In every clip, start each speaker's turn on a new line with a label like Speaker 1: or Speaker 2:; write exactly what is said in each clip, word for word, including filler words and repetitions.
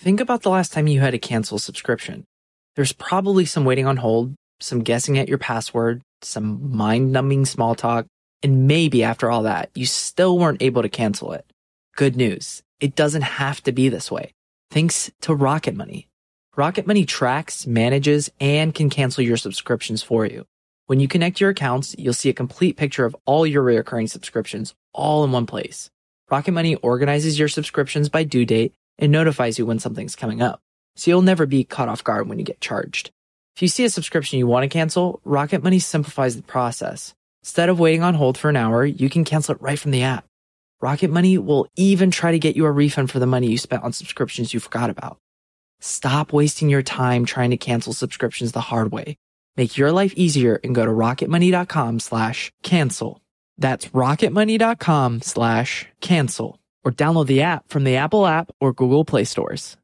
Speaker 1: Think about the last time you had to cancel a subscription. There's probably some waiting on hold, some guessing at your password, some mind-numbing small talk, and maybe after all that, you still weren't able to cancel it. Good news. It doesn't have to be this way. Thanks to Rocket Money. Rocket Money tracks, manages, and can cancel your subscriptions for you. When you connect your accounts, you'll see a complete picture of all your recurring subscriptions all in one place. Rocket Money organizes your subscriptions by due date and notifies you when something's coming up, so you'll never be caught off guard when you get charged. If you see a subscription you want to cancel, Rocket Money simplifies the process. Instead of waiting on hold for an hour, you can cancel it right from the app. Rocket Money will even try to get you a refund for the money you spent on subscriptions you forgot about. Stop wasting your time trying to cancel subscriptions the hard way. Make your life easier and go to rocketmoney.com slash cancel. That's rocketmoney.com slash cancel. Or download the app from the Apple app or Google Play stores.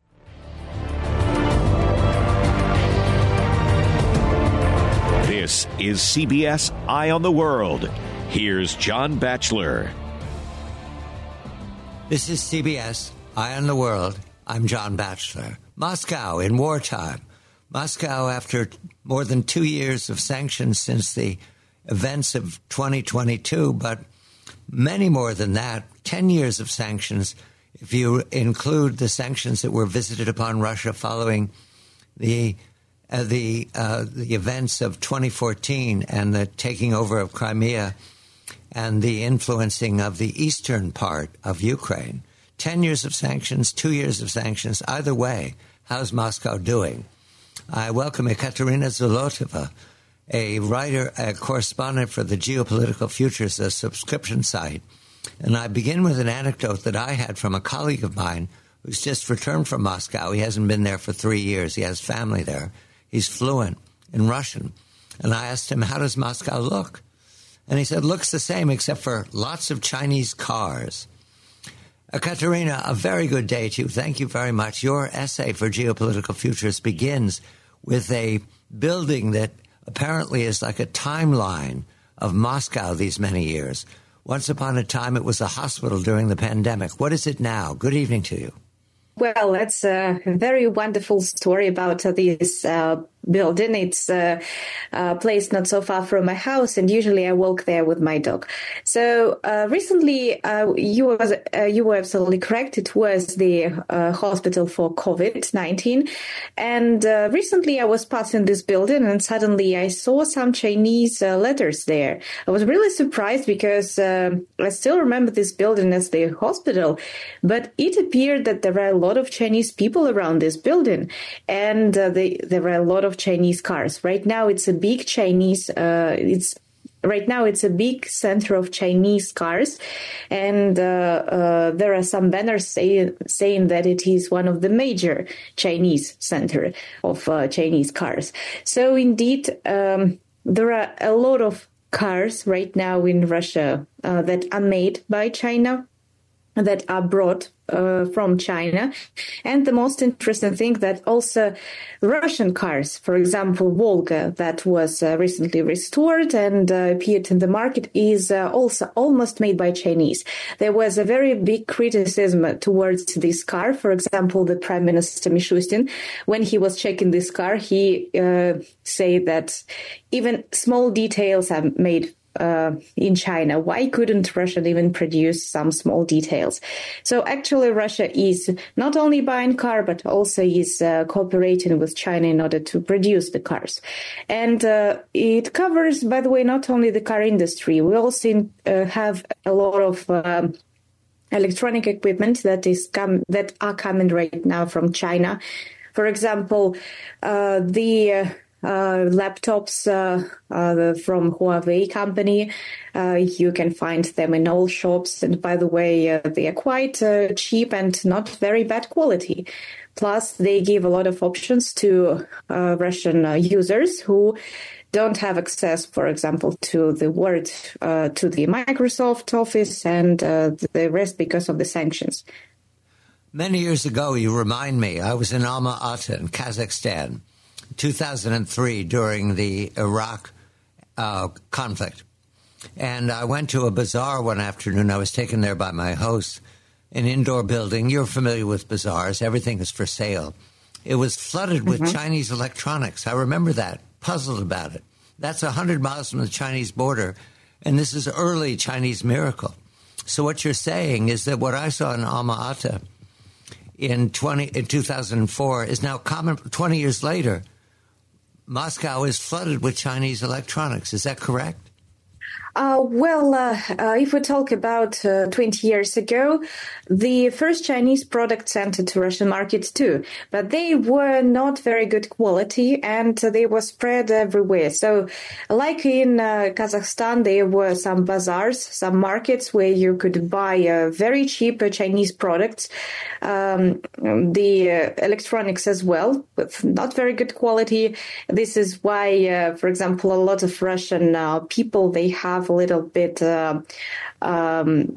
Speaker 2: This is C B S Eye on the World. Here's John Batchelor.
Speaker 3: This is C B S Eye on the World. I'm John Batchelor. Moscow in wartime. Moscow, after more than two years of sanctions since the events of twenty twenty-two, but many more than that, ten years of sanctions, if you include the sanctions that were visited upon Russia following the uh, the uh, the events of twenty fourteen and the taking over of Crimea and the influencing of the eastern part of Ukraine. Ten years of sanctions, two years of sanctions. Either way, how's Moscow doing? I welcome Ekaterina Zolotova, a writer, a correspondent for the Geopolitical Futures, a subscription site. And I begin with an anecdote that I had from a colleague of mine who's just returned from Moscow. He hasn't been there for three years. He has family there. He's fluent in Russian. And I asked him, how does Moscow look? And he said, looks the same except for lots of Chinese cars. Ekaterina, a very good day to you. Thank you very much. Your essay for Geopolitical Futures begins with a building that apparently is like a timeline of Moscow these many years. Once upon a time, it was a hospital during the pandemic. What is it now? Good evening to you.
Speaker 4: Well, that's a very wonderful story about uh, this uh, building. It's uh, uh, placed not so far from my house, and usually I walk there with my dog. So uh, recently, uh, you was uh, you were absolutely correct. It was the uh, hospital for COVID nineteen, and uh, recently I was passing this building, and suddenly I saw some Chinese uh, letters there. I was really surprised because uh, I still remember this building as the hospital, but it appeared that there are a lot of Chinese people around this building, and uh, they, there were a lot of Chinese cars. Right now, it's a big Chinese. Uh, it's right now it's a big center of Chinese cars, and uh, uh, there are some banners say, saying that it is one of the major Chinese center of uh, Chinese cars. So indeed, um, there are a lot of cars right now in Russia uh, that are made by China, that are brought uh, from China. And the most interesting thing that also Russian cars, for example, Volga, that was uh, recently restored and uh, appeared in the market, is uh, also almost made by Chinese. There was a very big criticism towards this car. For example, the Prime Minister Mishustin, when he was checking this car, he uh, said that even small details are made Uh, in China. Why couldn't Russia even produce some small details? So actually, Russia is not only buying car, but also is uh, cooperating with China in order to produce the cars. And uh, it covers, by the way, not only the car industry. We also uh, have a lot of um, electronic equipment that is come that are coming right now from China. For example, uh, the uh, Uh, laptops uh, uh, from Huawei company. Uh, you can find them in all shops. And by the way, uh, they are quite uh, cheap and not very bad quality. Plus, they give a lot of options to uh, Russian uh, users who don't have access, for example, to the Word, uh, to the Microsoft Office and uh, the rest because of the sanctions.
Speaker 3: Many years ago, you remind me, I was in Alma-Ata in Kazakhstan, two thousand three, during the Iraq uh, conflict. And I went to a bazaar one afternoon. I was taken there by my host an indoor building. You're familiar with bazaars. Everything is for sale. It was flooded with mm-hmm. Chinese electronics. I remember that, puzzled about it. That's one hundred miles from the Chinese border, and this is early Chinese miracle. So what you're saying is that what I saw in Alma-Ata in, twenty, in two thousand four is now common. twenty years later, Moscow is flooded with Chinese electronics. Is that correct?
Speaker 4: Uh, well, uh, uh, if we talk about uh, twenty years ago, the first Chinese products entered to Russian markets too, but they were not very good quality and they were spread everywhere. So like in uh, Kazakhstan, there were some bazaars, some markets where you could buy uh, very cheap uh, Chinese products, um, the uh, electronics as well, with not very good quality. This is why, uh, for example, a lot of Russian uh, people, they have a little bit, uh, um,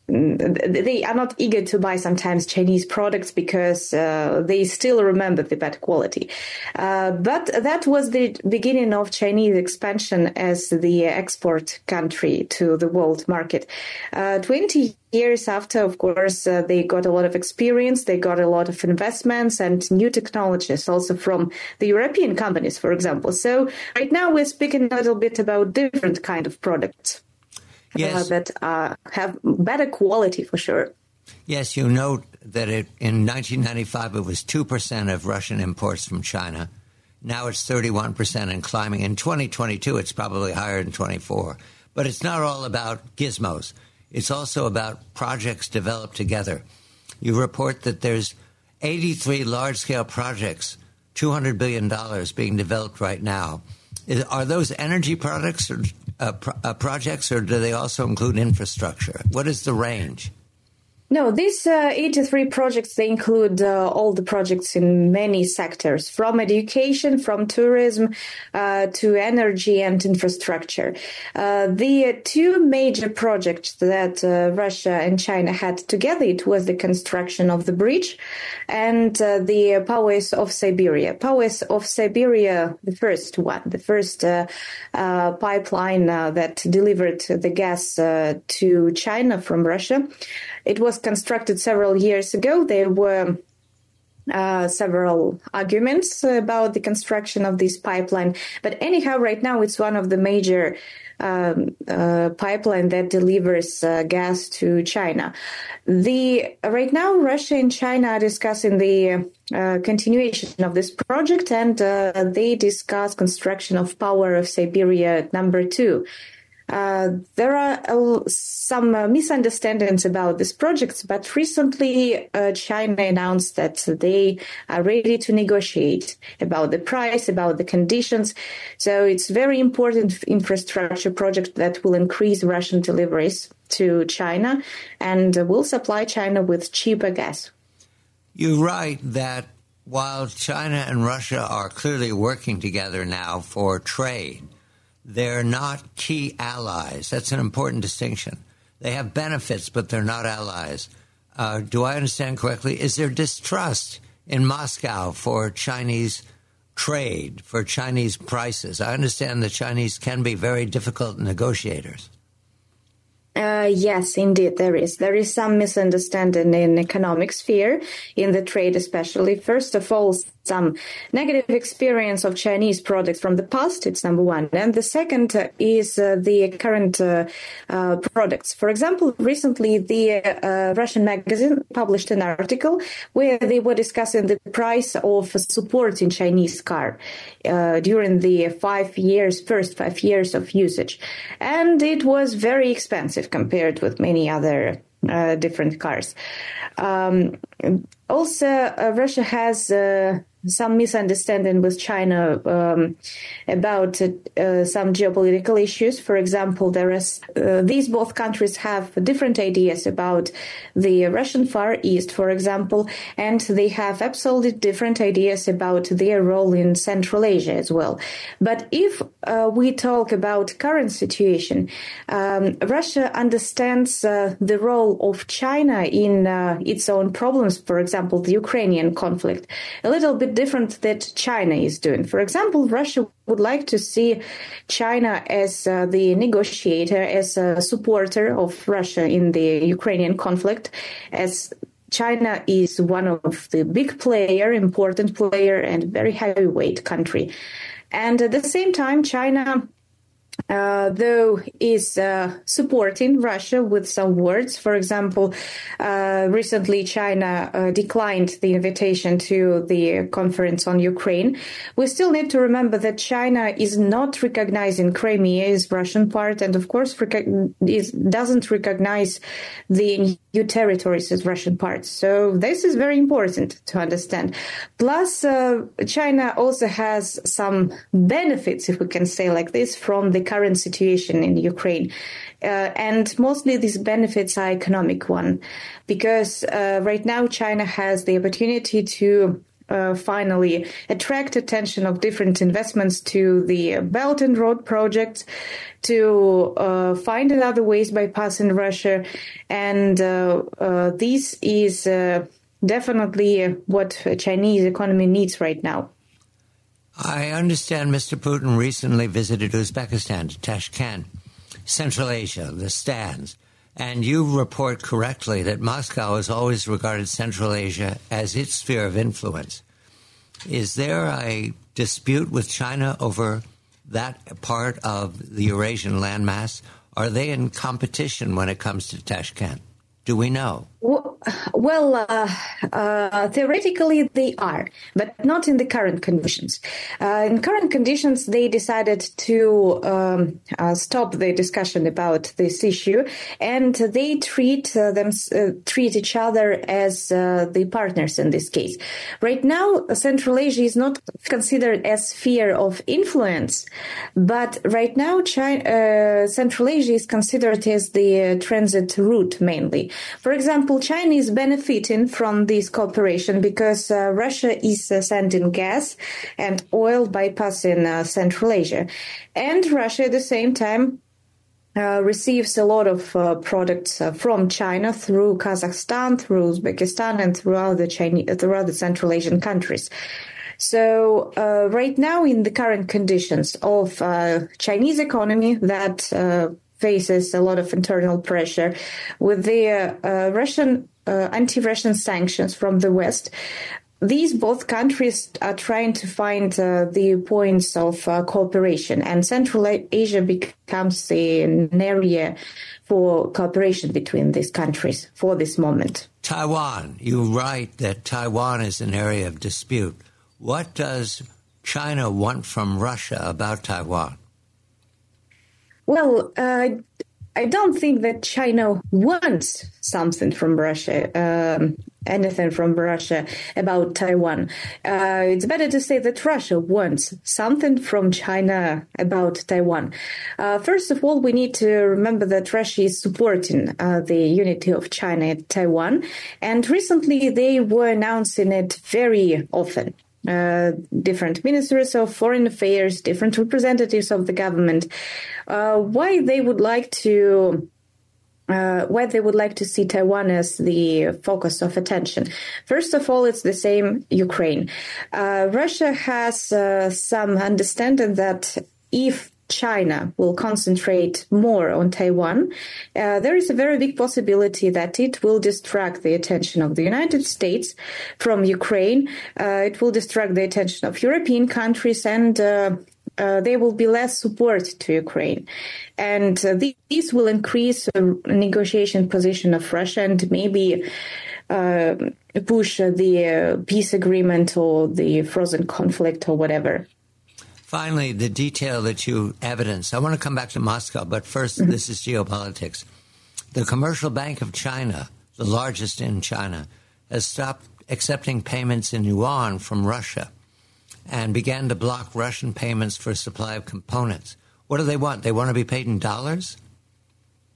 Speaker 4: they are not eager to buy sometimes Chinese products because uh, they still remember the bad quality. Uh, but that was the beginning of Chinese expansion as the export country to the world market. Uh, twenty years after, of course, uh, they got a lot of experience, they got a lot of investments and new technologies also from the European companies, for example. So right now we're speaking a little bit about different kind of products.
Speaker 3: Yes.
Speaker 4: Uh, that uh, have better quality for sure.
Speaker 3: Yes, you note that it, in nineteen ninety-five it was two percent of Russian imports from China. Now it's thirty-one percent and climbing. In twenty twenty-two it's probably higher than twenty-four. But it's not all about gizmos. It's also about projects developed together. You report that there's eighty-three large-scale projects, two hundred billion dollars being developed right now. Is, are those energy products or uh, pro- uh, projects, or do they also include infrastructure? What is the range?
Speaker 4: No, these uh, eighty-three projects, they include uh, all the projects in many sectors, from education, from tourism, uh, to energy and infrastructure. Uh, the two major projects that uh, Russia and China had together, it was the construction of the bridge and uh, the Powers of Siberia. Powers of Siberia, the first one, the first uh, uh, pipeline uh, that delivered the gas uh, to China from Russia. It was constructed several years ago. There were uh, several arguments about the construction of this pipeline. But anyhow, right now, it's one of the major um, uh, pipeline that delivers uh, gas to China. The right now, Russia and China are discussing the uh, continuation of this project, and uh, they discuss construction of Power of Siberia number two. Uh, there are uh, some uh, misunderstandings about these projects, but recently uh, China announced that they are ready to negotiate about the price, about the conditions. So it's a very important infrastructure project that will increase Russian deliveries to China and will supply China with cheaper gas.
Speaker 3: You write that while China and Russia are clearly working together now for trade, they're not key allies. That's an important distinction. They have benefits, but they're not allies. Uh, do I understand correctly? Is there distrust in Moscow for Chinese trade, for Chinese prices? I understand the Chinese can be very difficult negotiators.
Speaker 4: Uh, yes, indeed, there is. There is some misunderstanding in economic sphere, in the trade especially. First of all, some negative experience of Chinese products from the past. It's number one. And the second uh, is uh, the current uh, uh, products. For example, recently the uh, Russian magazine published an article where they were discussing the price of support in Chinese car uh, during the five years, first five years of usage. And it was very expensive compared with many other uh, different cars. Um, also, uh, Russia has uh, some misunderstanding with China um, about uh, some geopolitical issues. For example, there is uh, these both countries have different ideas about the Russian Far East, for example, and they have absolutely different ideas about their role in Central Asia as well. But if uh, we talk about current situation, um, Russia understands uh, the role of China in uh, its own problems, for example, the Ukrainian conflict, a little bit bit different that China is doing. For example, Russia would like to see China as uh, the negotiator, as a supporter of Russia in the Ukrainian conflict, as China is one of the big player, important player, and very heavyweight country. And at the same time, China Uh, though is uh, supporting Russia with some words. For example, uh, recently China uh, declined the invitation to the conference on Ukraine. We still need to remember that China is not recognizing Crimea as Russian part, and of course rec- is, doesn't recognize the new territories as Russian parts. So this is very important to understand. Plus, uh, China also has some benefits, if we can say like this, from the current situation in Ukraine. Uh, and mostly these benefits are economic one, because uh, right now China has the opportunity to uh, finally attract attention of different investments to the Belt and Road projects, to uh, find other ways bypassing Russia. And uh, uh, this is uh, definitely what Chinese economy needs right now.
Speaker 3: I understand Mister Putin recently visited Uzbekistan, to Tashkent, Central Asia, the stands. And you report correctly that Moscow has always regarded Central Asia as its sphere of influence. Is there a dispute with China over that part of the Eurasian landmass? Are they in competition when it comes to Tashkent? Do we know?
Speaker 4: Well, uh, uh, theoretically they are, but not in the current conditions. Uh, in current conditions, they decided to um, uh, stop the discussion about this issue, and they treat uh, them uh, treat each other as uh, the partners in this case. Right now, Central Asia is not considered as sphere of influence, but right now, China, uh, Central Asia is considered as the uh, transit route mainly. For example, China is benefiting from this cooperation because uh, Russia is uh, sending gas and oil bypassing uh, Central Asia. And Russia at the same time uh, receives a lot of uh, products uh, from China through Kazakhstan, through Uzbekistan, and throughout the, Chinese, throughout the Central Asian countries. So uh, right now, in the current conditions of uh, Chinese economy that uh, faces a lot of internal pressure with the uh, uh, Russian uh, anti-Russian sanctions from the West, these both countries are trying to find uh, the points of uh, cooperation, and Central Asia becomes an area for cooperation between these countries for this moment.
Speaker 3: Taiwan, you write that Taiwan is an area of dispute. What does China want from Russia about Taiwan?
Speaker 4: Well, uh, I don't think that China wants something from Russia, um, anything from Russia about Taiwan. Uh, it's better to say that Russia wants something from China about Taiwan. Uh, first of all, we need to remember that Russia is supporting uh, the unity of China at Taiwan, and recently they were announcing it very often. Uh, different ministers of foreign affairs, different representatives of the government, uh, why they would like to, uh, why they would like to see Taiwan as the focus of attention. First of all, it's the same Ukraine. Uh, Russia has uh, some understanding that if China will concentrate more on Taiwan, uh, there is a very big possibility that it will distract the attention of the United States from Ukraine. Uh, it will distract the attention of European countries, and uh, uh, there will be less support to Ukraine. And uh, these will increase the negotiation position of Russia and maybe uh, push the uh, peace agreement or the frozen conflict or whatever.
Speaker 3: Finally, the detail that you evidence. I want to come back to Moscow, but first, mm-hmm. This is geopolitics. The Commercial Bank of China, the largest in China, has stopped accepting payments in yuan from Russia and began to block Russian payments for supply of components. What do they want? They want to be paid in dollars?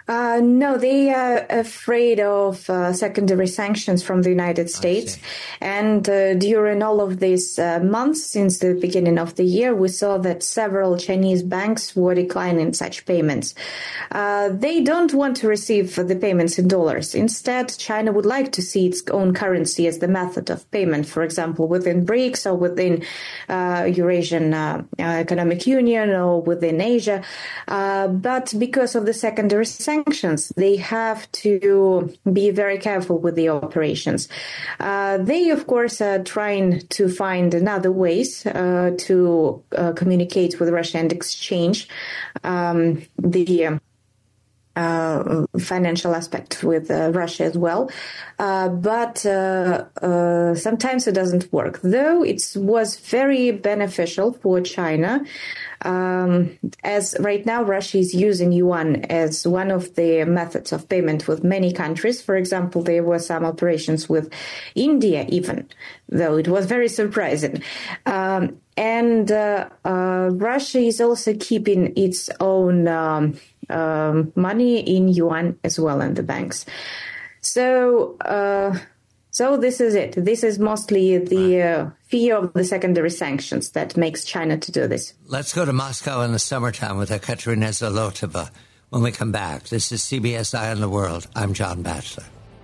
Speaker 4: Uh, no, they are afraid of uh, secondary sanctions from the United States. And uh, during all of these uh, months, since the beginning of the year, we saw that several Chinese banks were declining such payments. Uh, they don't want to receive the payments in dollars. Instead, China would like to see its own currency as the method of payment, for example, within BRICS or within uh, Eurasian uh, uh, Economic Union or within Asia. Uh, but because of the secondary sanctions, Sanctions, they have to be very careful with the operations. Uh, they, of course, are trying to find another ways uh, to uh, communicate with Russia and exchange um, the um, uh, financial aspect with uh, Russia as well. Uh, but uh, uh, sometimes it doesn't work, though it was very beneficial for China. Um, as right now, Russia is using yuan as one of the methods of payment with many countries. For example, there were some operations with India even, though it was very surprising. Um, and uh, uh, Russia is also keeping its own um, um, money in yuan as well in the banks. So... Uh, So this is it. This is mostly the uh, fear of the secondary sanctions that makes China to do this.
Speaker 3: Let's go to Moscow in the summertime with Ekaterina Zolotova when we come back. This is C B S Eye on the World. I'm John Batchelor.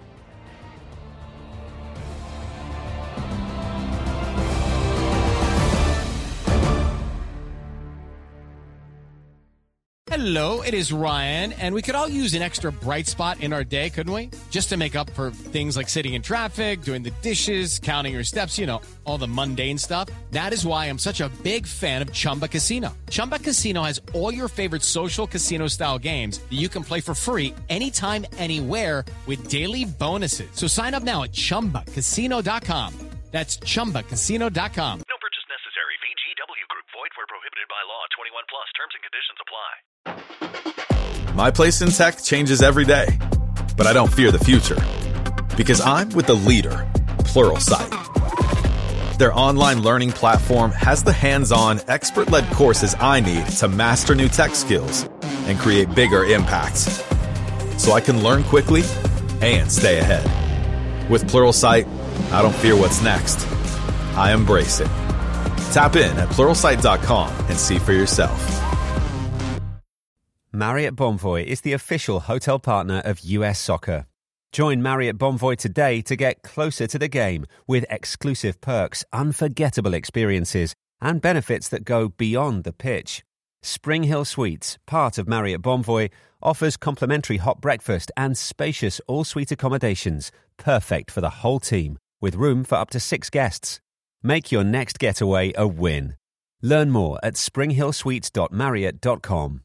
Speaker 5: Hello, it is Ryan, and we could all use an extra bright spot in our day, couldn't we? Just to make up for things like sitting in traffic, doing the dishes, counting your steps, you know, all the mundane stuff. That is why I'm such a big fan of Chumba Casino. Chumba Casino has all your favorite social casino-style games that you can play for free anytime, anywhere with daily bonuses. So sign up now at chumba casino dot com. That's chumba casino dot com.
Speaker 6: No purchase necessary. V G W Group. Void where prohibited by law. twenty-one plus. Terms and conditions apply.
Speaker 7: My place in tech changes every day, but I don't fear the future because I'm with the leader, Pluralsight. Their online learning platform has the hands-on, expert-led courses I need to master new tech skills and create bigger impacts, so I can learn quickly and stay ahead. With Pluralsight, I don't fear what's next. I embrace it. Tap in at pluralsight dot com and see for yourself.
Speaker 8: Marriott Bonvoy is the official hotel partner of U S Soccer. Join Marriott Bonvoy today to get closer to the game with exclusive perks, unforgettable experiences, and benefits that go beyond the pitch. Spring Hill Suites, part of Marriott Bonvoy, offers complimentary hot breakfast and spacious all-suite accommodations, perfect for the whole team, with room for up to six guests. Make your next getaway a win. Learn more at spring hill suites dot marriott dot com.